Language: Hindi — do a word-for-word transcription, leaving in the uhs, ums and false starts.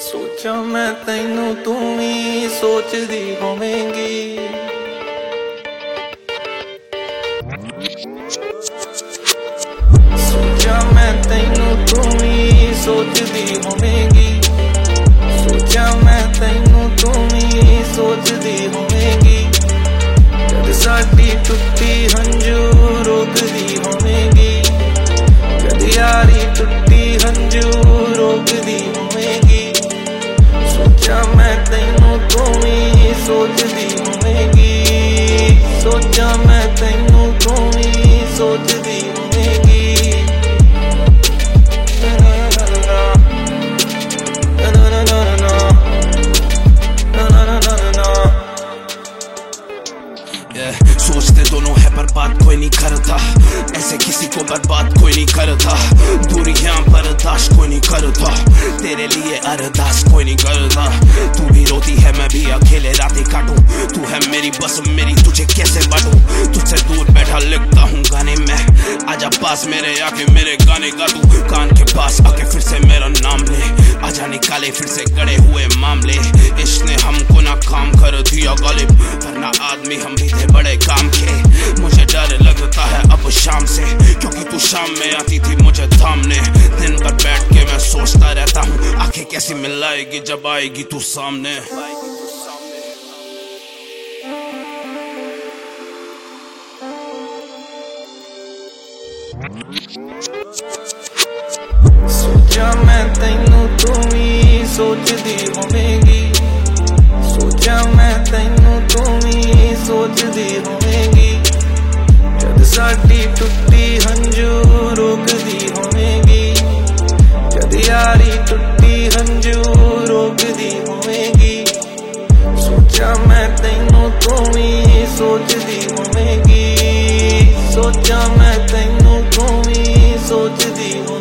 सोचा मैं तैनू तू ही सोचदी होवेंगी। सोचा मैं तैनू तू ही सोचदी होवेंगी। सोचा मैं तैनू तू ही सोचदी होवेंगी। जद साडी टुट्टी हंजू रोकदी होवेंगी। जद यारी टुट्टी हंजू रोकदी होवेंगी। सोचा मैं तैनू तू ही सोचदी होवेंगी। सोचा मैं तैनू तू ही सोचदी होवेंगी। सोचते दोनों है पर बात कोई नहीं करता। ऐसे किसी को बर्बाद कोई नहीं करता। दूरियां बर्दाश्त कोई नहीं करता। तेरे लिए अरदास कोई नहीं करता। तू भी रोती है मैं भी अकेले रातें काटूं। तू है मेरी बस मेरी तुझे कैसे बांटूं। तुझसे दूर बैठा लिखता हूँ गाने में। आजा पास मेरे आके मेरे गाने गा तू। कान के पास आके फिर से मेरा नाम ले। आजा निकाले फिर से गड़े हुए मामले। इश्क ने हमको नाकाम कर दिया गालिब। वरना आदमी हम भी थे बड़े काम के। मुझे डर लगता है अब शाम से, क्योंकि तू शाम में आती थी मुझे थामने। दिन भर बैठ के मैं सोचता रहता हूँ आंखें कैसी मिलाएगी जब आएगी तू सामने। सोचा मैं तैनू तू ही सोचदी होवेंगी। सोचा मैं तैनू तू ही सोचदी होवेंगी। जद साडी टुट्टी हंजू रोकदी होवेंगी। जद यारी टुट्टी हंजू रोकदी होवेंगी। सोचा मैं तैनू तू ही सोचदी होवेंगी। सोचा मैं तैनू तू ही सोचदी होवेंगी।